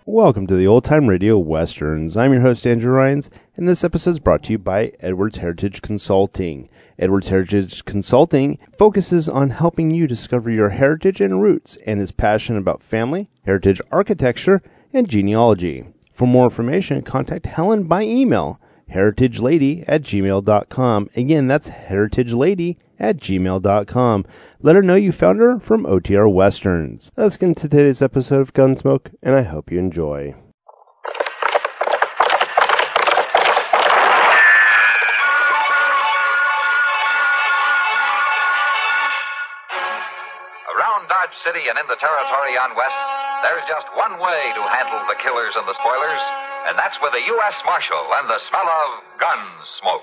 Welcome to the Old Time Radio Westerns. I'm your host, Andrew Rhynes, and this episode is brought to you by Edwards Heritage Consulting. Edwards Heritage Consulting focuses on helping you discover your heritage and roots and is passionate about family, heritage architecture, and genealogy. For more information, contact Helen by email, heritagelady@gmail.com. Again, that's heritagelady@gmail.com. Let her know you found her from OTR Westerns. Let's get into today's episode of Gunsmoke, and I hope you enjoy. Around Dodge City and in the territory on West, there's just one way to handle the killers and the spoilers, and that's with a U.S. Marshal and the smell of gun smoke.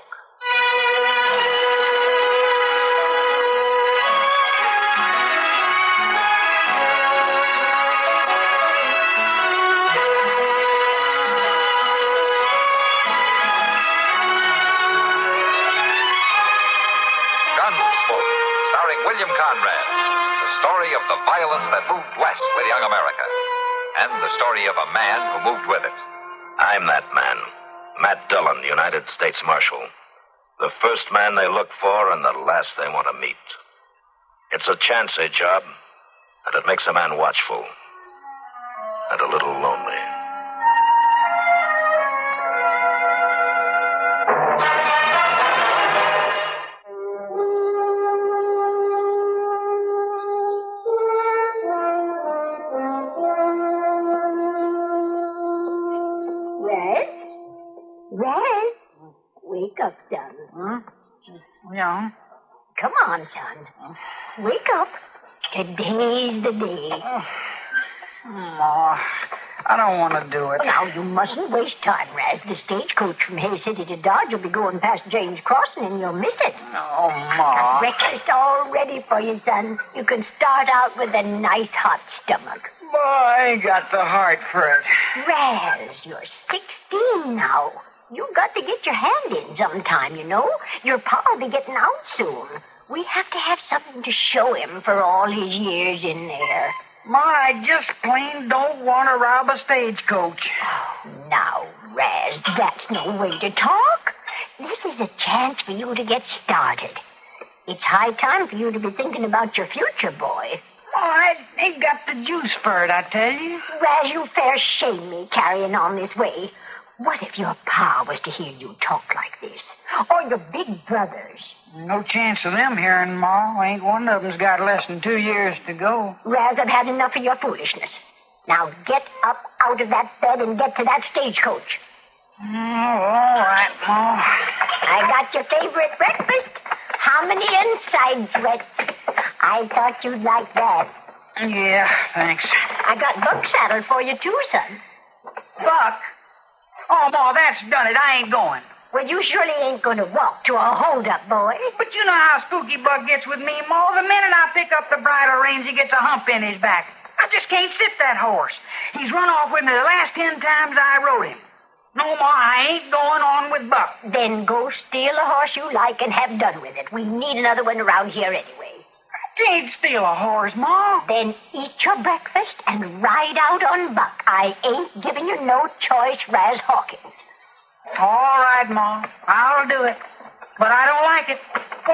Gunsmoke, starring William Conrad. The story of the violence that moved west with young America. And the story of a man who moved with it. I'm that man. Matt Dillon, United States Marshal. The first man they look for and the last they want to meet. It's a chancy job, and it makes a man watchful. And a little lonely. Wake up, son. Huh? Yeah? Come on, son. Wake up. Today's the day. Ma, I don't want to do it. Now, you mustn't waste time, Raz. The stagecoach from Hay City to Dodge will be going past James Crossing, and you'll miss it. Oh, Ma. Breakfast all ready for you, son. You can start out with a nice hot stomach. Ma, I ain't got the heart for it. Raz, you're 16 now. You've got to get your hand in sometime, you know. Your pa'll be getting out soon. We have to have something to show him for all his years in there. Ma, I just plain don't want to rob a stagecoach. Oh, now, Raz, that's no way to talk. This is a chance for you to get started. It's high time for you to be thinking about your future, boy. Oh, I ain't got the juice for it, I tell you. Raz, you fair shame me carrying on this way. What if your pa was to hear you talk like this? Or your big brothers? No chance of them hearing, Ma. Ain't one of them's got less than 2 years to go. Raz, I've had enough of your foolishness. Now get up out of that bed and get to that stagecoach. Oh, all right, Ma. I got your favorite breakfast. Hominy and side sweat. I thought you'd like that. Yeah, thanks. I got Buck saddle for you, too, son. Buck? Oh, Ma, that's done it. I ain't going. Well, you surely ain't going to walk to a hold-up, boy. But you know how Spooky Buck gets with me, Ma. The minute I pick up the bridle reins, he gets a hump in his back. I just can't sit that horse. He's run off with me the last 10 times I rode him. No, Ma, I ain't going on with Buck. Then go steal a horse you like and have done with it. We need another one around here anyway. I can't steal a horse, Ma. Then eat your breakfast and ride out on Buck. I ain't giving you no choice, Raz Hawkins. All right, Ma. I'll do it. But I don't like it.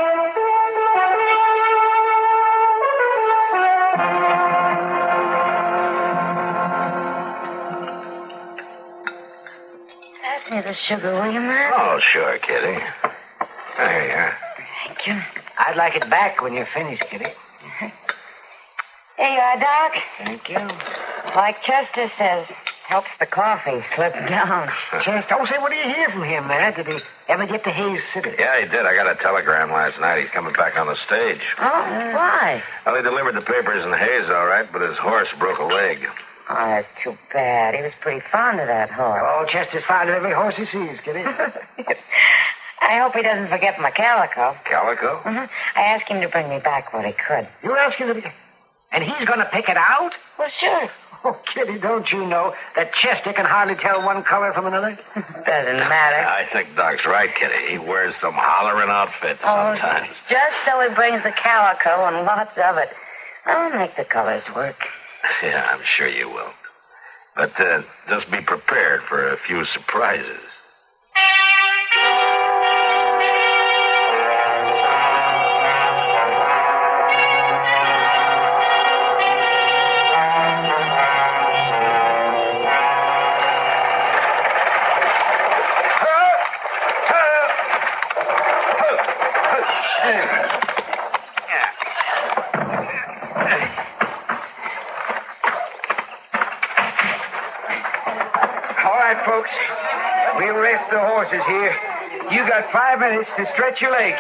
Pass me the sugar, will you, man? Oh, sure, Kitty. There you are. Thank you. I'd like it back when you're finished, Kitty. There you are, Doc. Thank you. Like Chester says, helps the coffee slip down. Chester, say, what do you hear from him, man? Did he ever get to Hayes City? Yeah, he did. I got a telegram last night. He's coming back on the stage. Oh, why? Well, he delivered the papers in Hayes, all right, but his horse broke a leg. Oh, that's too bad. He was pretty fond of that horse. Oh, Chester's fond of every horse he sees, Kitty. I hope he doesn't forget my calico. Calico? Mm-hmm. I asked him to bring me back what he could. You ask him to... And he's going to pick it out? Well, sure. Oh, Kitty, don't you know that Chester can hardly tell one color from another? Doesn't matter. I think Doc's right, Kitty. He wears some hollering outfits sometimes. Just so he brings the calico and lots of it. I'll make the colors work. Yeah, I'm sure you will. But just be prepared for a few surprises. Folks, we'll rest the horses here. You got 5 minutes to stretch your legs.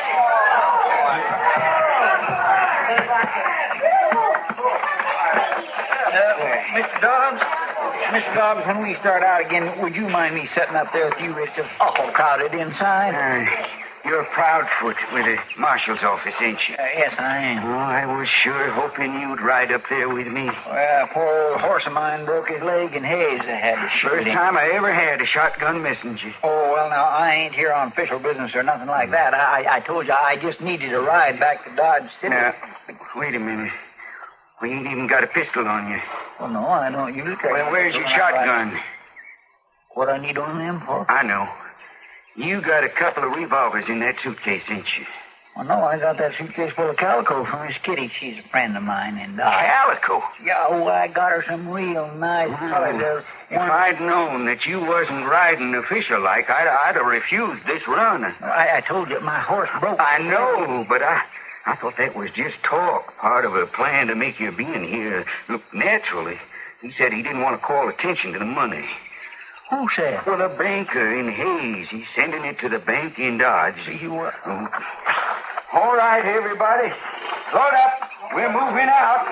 Mr. Dobbs, when we start out again, would you mind me sitting up there with you? It's just awful crowded inside. You're a Proudfoot with the marshal's office, ain't you? Yes, I am. Oh, I was sure hoping you'd ride up there with me. Well, poor old horse of mine broke his leg in Hayes. I had to shoot him. First time I ever had a shotgun messenger. Oh, well, now, I ain't here on official business or nothing like that. I told you I just needed a ride back to Dodge City. Now, wait a minute. We ain't even got a pistol on you. Well, no, I don't use it. Well, where's your shotgun? What I need on them for? I know. You got a couple of revolvers in that suitcase, ain't you? Well, no, I got that suitcase full of calico from Miss Kitty. She's a friend of mine in Dodge. Calico? Yeah, I got her some real nice colors. If I'd known that you wasn't riding official-like, I'd have refused this run. I told you my horse broke. I know, but I thought that was just talk, part of a plan to make your being here look naturally. He said he didn't want to call attention to the money. Who said? Well, a banker in Hayes. He's sending it to the bank in Dodge. All right, everybody. Load up. We're moving out.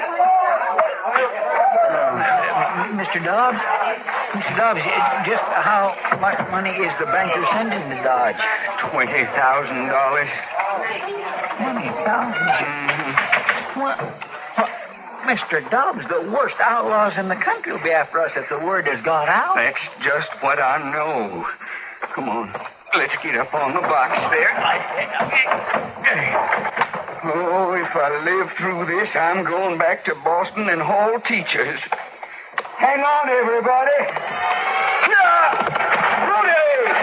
Mr. Dobbs? Mr. Dobbs, just how much money is the banker sending to Dodge? $20,000. $20,000? Mm-hmm. Well, Mr. Dobbs, the worst outlaws in the country will be after us if the word has got out. That's just what I know. Come on. Let's get up on the box there. Oh, if I live through this, I'm going back to Boston and haul teachers. Hang on, everybody. Rudy!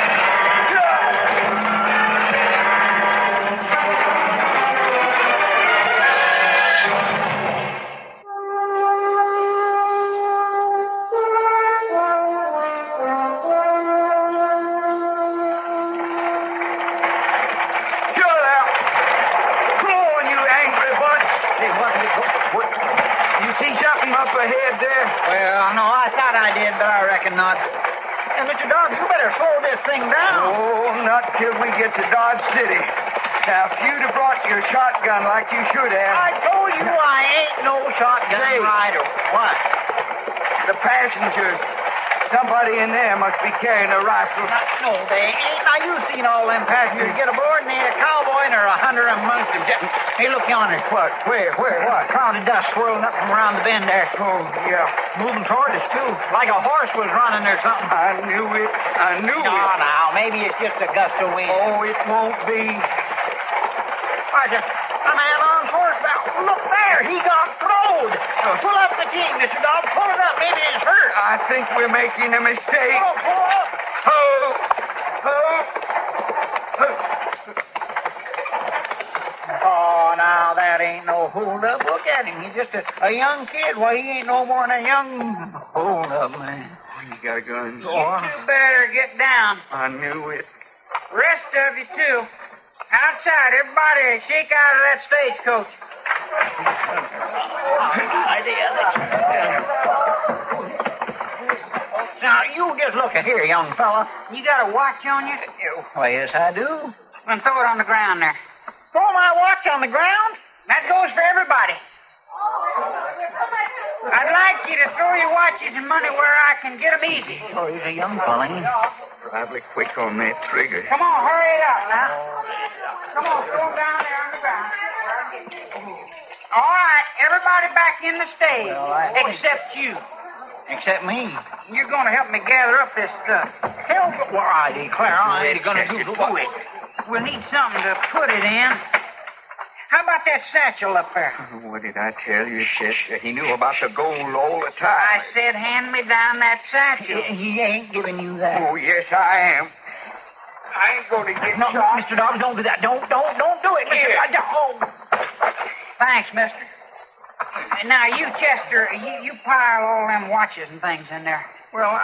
Ahead there? Well, no, I thought I did, but I reckon not. And Mr. Dobbs, you better slow this thing down. Oh, not till we get to Dodge City. Now, if you'd have brought your shotgun like you should have... I told you I ain't no shotgun rider. What? The passengers. Somebody in there must be carrying a rifle. No, they ain't. Now, you've seen all them passengers get aboard, and ain't a cowboy nor a hunter amongst them. Hey, look yonder. What? Where? What? Cloud of dust swirling up from around the bend there. Oh, yeah. Moving toward us, too. Like a horse was running or something. I knew it. Now, maybe it's just a gust of wind. Oh, it won't be. Why's a man on horseback? Look there. He got throwed. Pull up the team, Mr. Dobbs. Pull it up. Maybe it's hurt. I think we're making a mistake. Pull up. Oh, now that ain't no hold up. Look at him. He's just a young kid. Why, he ain't no more than a young hold up, man. You got a gun? You two better get down. I knew it. Rest of you, too. Outside, everybody shake out of that stagecoach. Now, you just look at here, young fella. You got a watch on you? Why, yes, I do. Then throw it on the ground there. Throw my watch on the ground? That goes for everybody. I'd like you to throw your watches and money where I can get them easy. Oh, he's a young fella. Probably quick on that trigger. Come on, hurry it up now. Come on, throw them down there on the ground. All right, everybody back in the stage, except you. Except me? You're going to help me gather up this stuff. Help? Well, I declare I ain't going to do it. We'll need something to put it in. How about that satchel up there? What did I tell you, Chester? He knew about the gold all the time. I said hand me down that satchel. He ain't giving you that. Oh, yes, I am. I ain't going to get No, shot. Mr. Dobbs, don't do that. Don't do it, Mr. Here. Dobbs. Thanks, mister. Now, you, Chester, you pile all them watches and things in there. Well,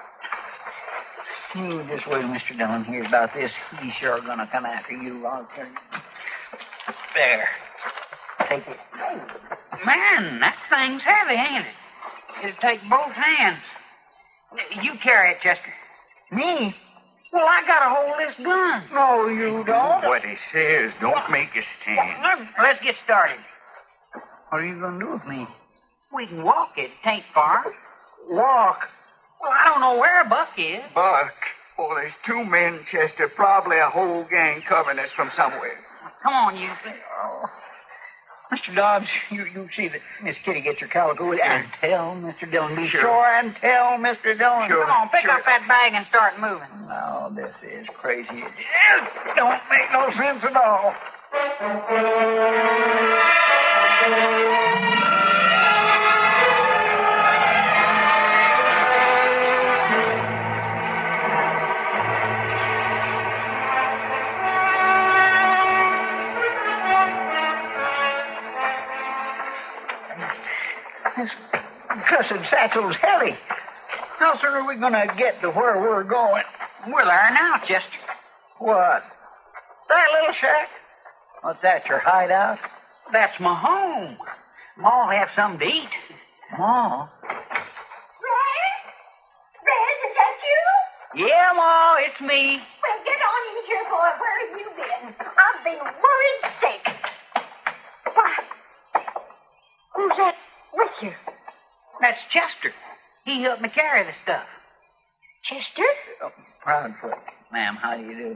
You just wait, Mr. Dillon. Here's about this. He's sure gonna come after you. I'll tell you. There. Take it. Man, that thing's heavy, ain't it? It'll take both hands. You carry it, Chester. Me? Well, I gotta hold this gun. No, you don't. What he says, don't make a stand. Let's get started. What are you gonna do with me? We can walk it. It ain't far. Walk. Well, I don't know where Buck is. Buck. Oh, there's two men, Chester. Probably a whole gang covering us from somewhere. Come on, you. Oh. Mr. Dobbs, you see that Miss Kitty gets your calico and tell Mr. Dillon. Be sure and tell Mr. Dillon. Sure. Come on, pick up that bag and start moving. Oh, this is crazy. It don't make no sense at all. This cussed satchel's heavy. How soon are we going to get to where we're going? We're there now, Chester. What? That little shack? What's that, your hideout? That's my home. Ma'll have something to eat. Ma? Red, is that you? Yeah, Ma, it's me. Well, get on in here, boy. Where have you been? I've been worried sick. Why? Who's that with you? That's Chester. He helped me carry the stuff. Chester? Oh, Proudfoot. Ma'am, how do you do?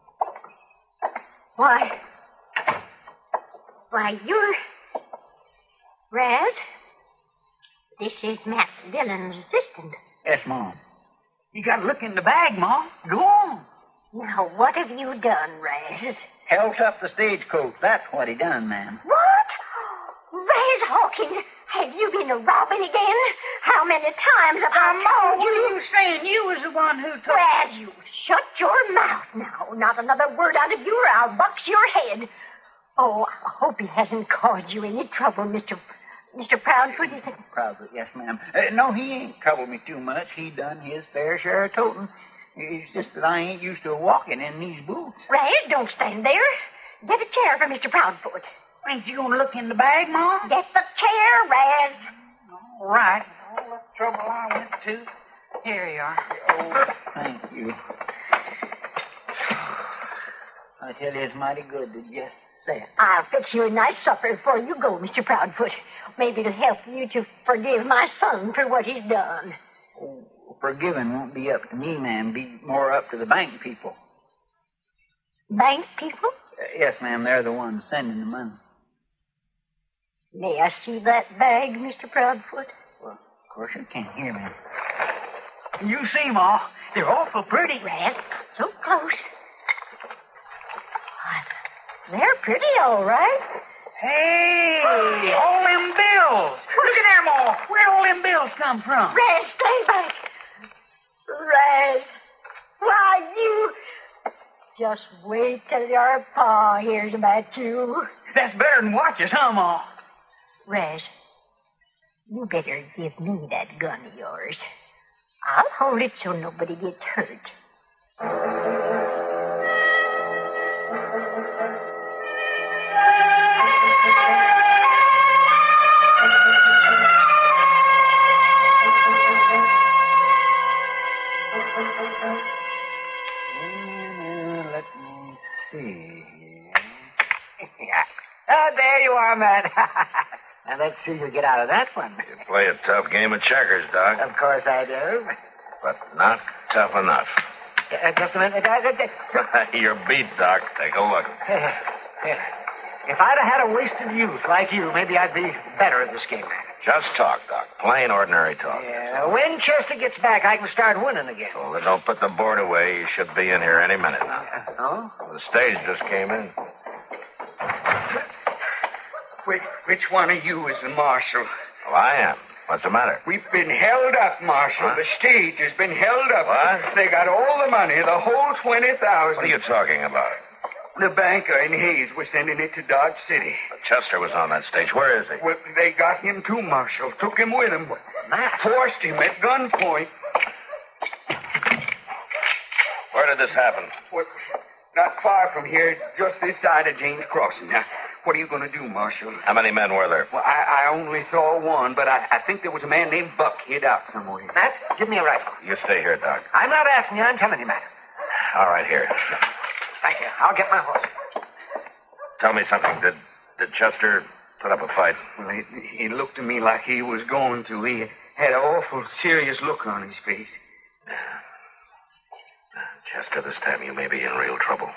Why, you're... Red? This is Matt Dillon's assistant. Yes, Mom. You got to look in the bag, Ma. Go on. Now, what have you done, Raz? Helped up the stagecoach. That's what he done, ma'am. What? Raz Hawkins, have you been robbing again? How many times have I told What are you? you saying? You was the one who took... Raz, you shut your mouth now. Not another word out of you or I'll box your head. Oh, I hope he hasn't caused you any trouble, Mr. Proudfoot, is it? Proudfoot, yes, ma'am. No, he ain't troubled me too much. He done his fair share of toting. It's just that I ain't used to walking in these boots. Raz, don't stand there. Get a chair for Mr. Proudfoot. Ain't you going to look in the bag, Ma? Get the chair, Raz. All right. All the trouble I went to. Here you are. Oh, thank you. I tell you, it's mighty good to just say it. I'll fix you a nice supper before you go, Mr. Proudfoot. Maybe it'll help you to forgive my son for what he's done. Oh, forgiving won't be up to me, ma'am. Be more up to the bank people. Bank people? Yes, ma'am. They're the ones sending the money. May I see that bag, Mr. Proudfoot? Well, of course you can't hear me. You see, Ma, they're awful pretty. Raz, so close. They're pretty, all right. Hey, all them bills. Look at there, Ma. Where'd all them bills come from? Raz, stay back. Raz, why, you... Just wait till your pa hears about you. That's better than watches, huh, Ma? Raz, you better give me that gun of yours. I'll hold it so nobody gets hurt. Let me see. Oh, there you are, Matt. Now, let's see you get out of that one. You play a tough game of checkers, Doc, Of course I do. but not tough enough. Just a minute. You're beat, Doc. Take a look. If I'd have had a wasted youth like you, maybe I'd be better at this game. Just talk, Doc. Plain, ordinary talk. Yeah, when Chester gets back, I can start winning again. Well, then don't put the board away. You should be in here any minute now. Oh? The stage just came in. Which one of you is the marshal? Well, I am. What's the matter? We've been held up, Marshal. What? The stage has been held up. What? They got all the money, the whole 20,000. What are you talking about? The banker in Hayes was sending it to Dodge City. Chester was on that stage. Where is he? Well, they got him too, Marshal. Took him with them. Matt. Forced him at gunpoint. Where did this happen? Well, not far from here, just this side of James Crossing. Now, what are you going to do, Marshal? How many men were there? Well, I only saw one, but I think there was a man named Buck hid out somewhere. Matt, give me a rifle. You stay here, Doc. I'm not asking you, I'm telling you, Matt. All right, here. Thank you. I'll get my horse. Tell me something. Did Chester put up a fight? Well, he looked to me like he was going to. He had an awful serious look on his face. Chester, this time you may be in real trouble.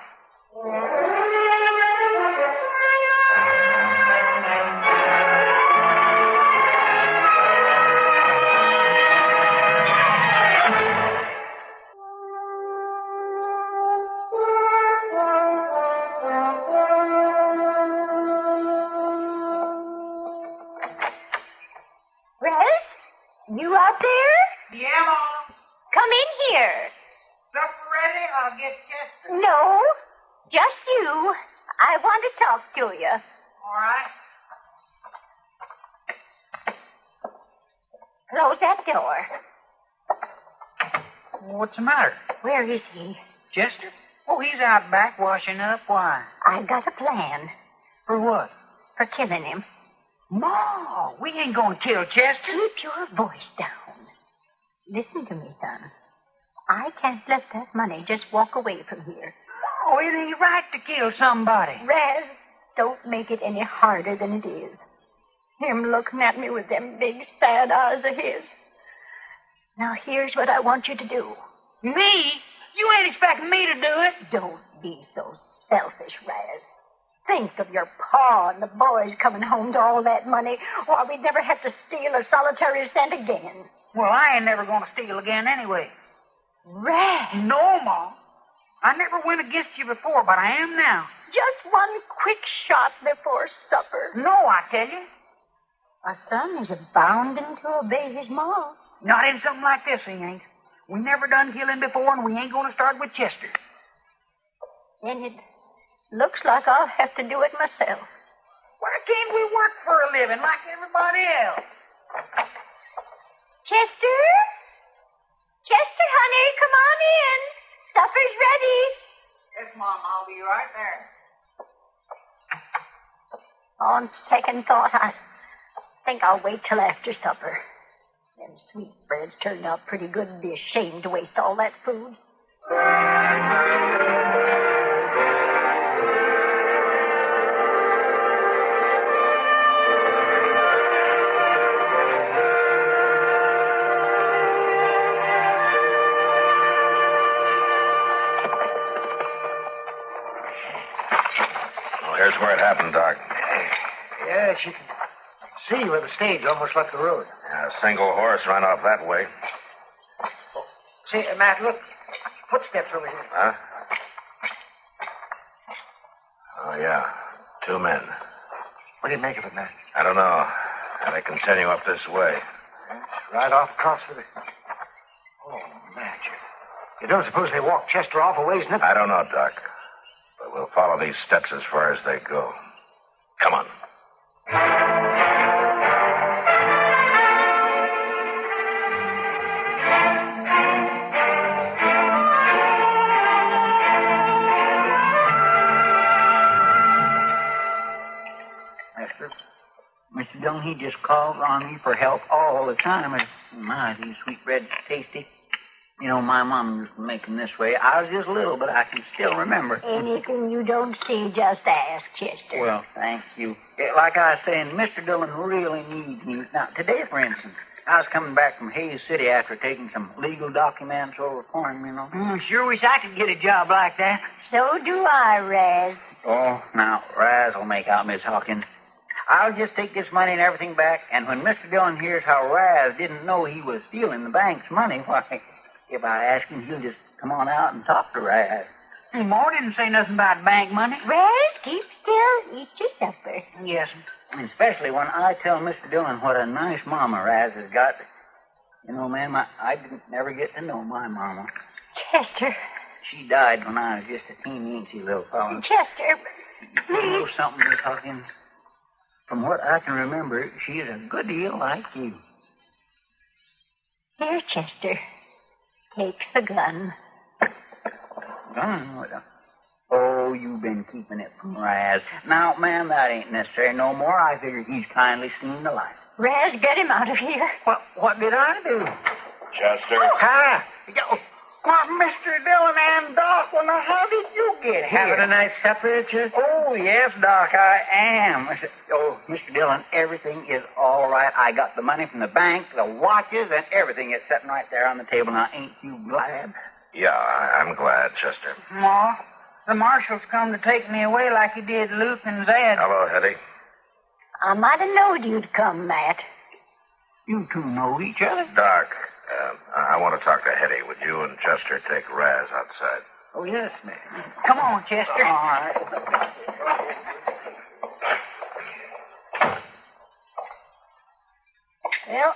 Res? You out there? Yeah, Mom. Come in here. Supper ready? I'll get Chester. No, just you. I want to talk to you. All right. Close that door. What's the matter? Where is he? Chester? Oh, he's out back washing up. Why? I got a plan For what? for killing him. Ma, we ain't gonna kill Chester. Keep your voice down. Listen to me, son. I can't let that money just walk away from here. Oh, it ain't right to kill somebody. Raz, don't make it any harder than it is. Him looking at me with them big, sad eyes of his. Now, here's what I want you to do. Me? You ain't expecting me to do it. Don't be so selfish, Raz. Think of your pa and the boys coming home to all that money, or we'd never have to steal a solitary cent again. Well, I ain't never gonna steal again anyway. Raz, No, Ma. I never went against you before, but I am now. just one quick shot before supper. No, I tell you. A son is bounden to obey his ma. Not in something like this, he ain't. We never done killing before, and we ain't gonna start with Chester. Then it looks like I'll have to do it myself. Why can't we work for a living like everybody else? Chester? Chester, honey, come on in. Supper's ready. Yes, Mom, I'll be right there. On second thought, I think I'll wait till after supper. Them sweetbreads turned out pretty good. It'd be a shame to waste all that food. Well, here's where it happened, Doc. Yes, you can see where the stage almost left the road. A single horse ran off that way. See, Matt, look. Footsteps over here. Huh? Oh, yeah. 2 men. What do you make of it, Matt? I don't know. And they continue up this way. Right off across the... Oh, Matt, you don't suppose they walked Chester off a ways, nothing? I don't know, Doc. But we'll follow these steps as far as they go. Come on. Mr. Dillon, he just calls on me for help all the time. And my, these sweetbreads tasty. You know, my mom used to make them this way. I was just little, but I can still remember. Anything you don't see, just ask, Chester. Well, thank you. Like I was saying, Mr. Dillon really needs me. Now, today, for instance, I was coming back from Hayes City after taking some legal documents over for him, you know. Sure wish I could get a job like that. So do I, Raz. Oh, now, Raz will make out Miss Hawkins. I'll just take this money and everything back, and when Mr. Dillon hears how Raz didn't know he was stealing the bank's money, why, if I ask him, he'll just come on out and talk to Raz. Hey, Ma didn't say nothing about bank money. Raz, keep still. Eat your supper. Yes. Especially when I tell Mr. Dillon what a nice mama Raz has got. You know, ma'am, I didn't never get to know my mama. Chester. She died when I was just a teeny-weeny little fellow. Chester, You know please. something, Miss Hawkins? From what I can remember, she is a good deal like you. Here, Chester. Take the gun. Gun? What the... Oh, you've been keeping it from Raz. Now, ma'am, that ain't necessary no more. I figure he's kindly seen the light. Raz, get him out of here. What did I do? Chester? Hi. Why, Mr. Dillon and Doc, well, now, how did you get here? Having a nice supper, Chester? Oh, yes, Doc, I am. Oh, Mr. Dillon, everything is all right. I got the money from the bank, the watches, and everything is sitting right there on the table. Now, ain't you glad? Yeah, I'm glad, Chester. Ma, the marshal's come to take me away like he did Luke and Zed. Hello, Hetty. I might have knowed you'd come, Matt. You two know each other? Doc, I want to talk to Hetty. Would you and Chester take Raz outside? Oh, yes, ma'am. Come on, Chester. All right. Well,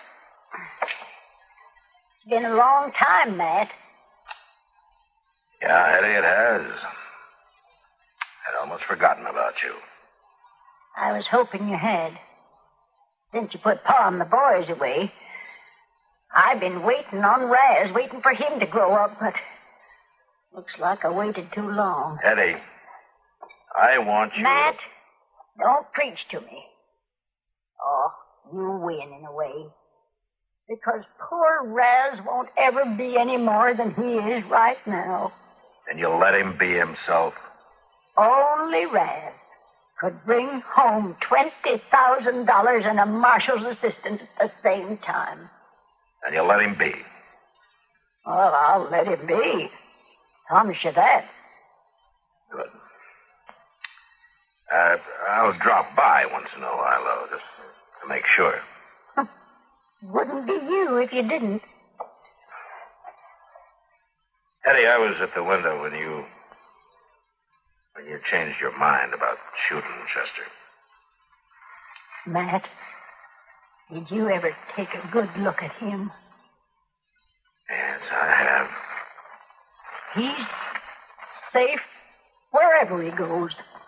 it's been a long time, Matt. Yeah, Hetty, it has. I'd almost forgotten about you. I was hoping you had. Since you put Pa and the boys away, I've been waiting on Raz, waiting for him to grow up, but looks like I waited too long. Hetty, I want you... Matt, don't preach to me. Oh, you win in a way. Because poor Raz won't ever be any more than he is right now. And you'll let him be himself? Only Raz could bring home $20,000 and a marshal's assistant at the same time. And you'll let him be? Well, I'll let him be. Promise you that. Good. I'll drop by once in a while, though, just to make sure. Wouldn't be you if you didn't. Hetty, I was at the window when you changed your mind about shooting Chester. Matt, did you ever take a good look at him? Yes, I have. He's safe wherever he goes.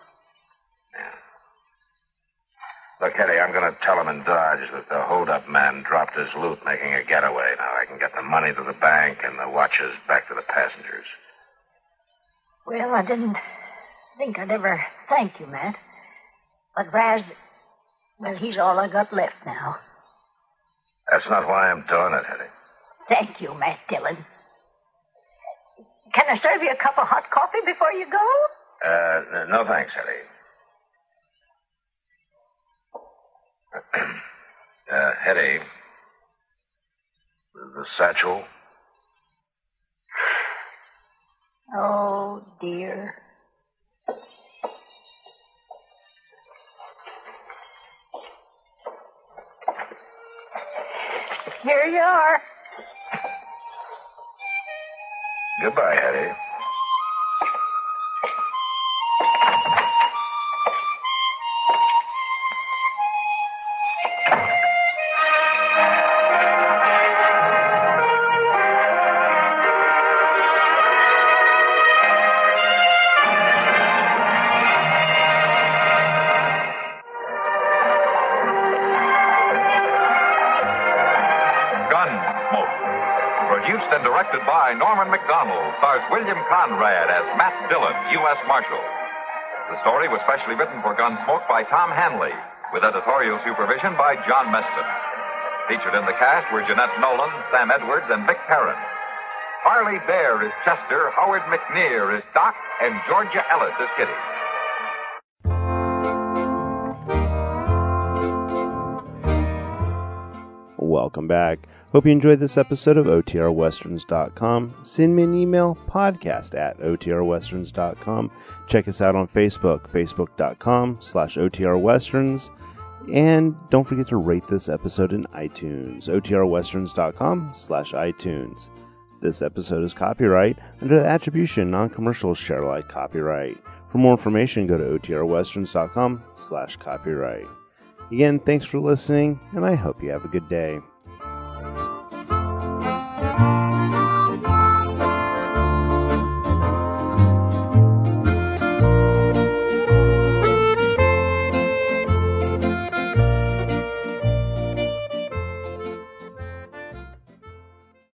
Look, Hetty, I'm going to tell him in Dodge that the hold-up man dropped his loot making a getaway. Now I can get the money to the bank and the watches back to the passengers. Well, I didn't think I'd ever thank you, Matt. But Raz, well, he's all I got left now. That's not why I'm doing it, Hetty. Thank you, Matt Dillon. Can I serve you a cup of hot coffee before you go? No thanks, Hetty. Hetty, the satchel. Oh, dear. Here you are. Goodbye, Hetty. Produced and directed by Norman McDonald, stars William Conrad as Matt Dillon, U.S. Marshal. The story was specially written for Gunsmoke by Tom Hanley, with editorial supervision by John Meston. Featured in the cast were Jeanette Nolan, Sam Edwards, and Vic Perrin. Harley Bear is Chester, Howard McNear is Doc, and Georgia Ellis is Kitty. Welcome back. Hope you enjoyed this episode of OTRWesterns.com. Send me an email, podcast@OTRWesterns.com. Check us out on Facebook, Facebook.com/OTRWesterns. And don't forget to rate this episode in iTunes, OTRWesterns.com/iTunes. This episode is copyright under the attribution non-commercial share alike copyright. For more information, go to OTRWesterns.com/copyright. Again, thanks for listening, and I hope you have a good day.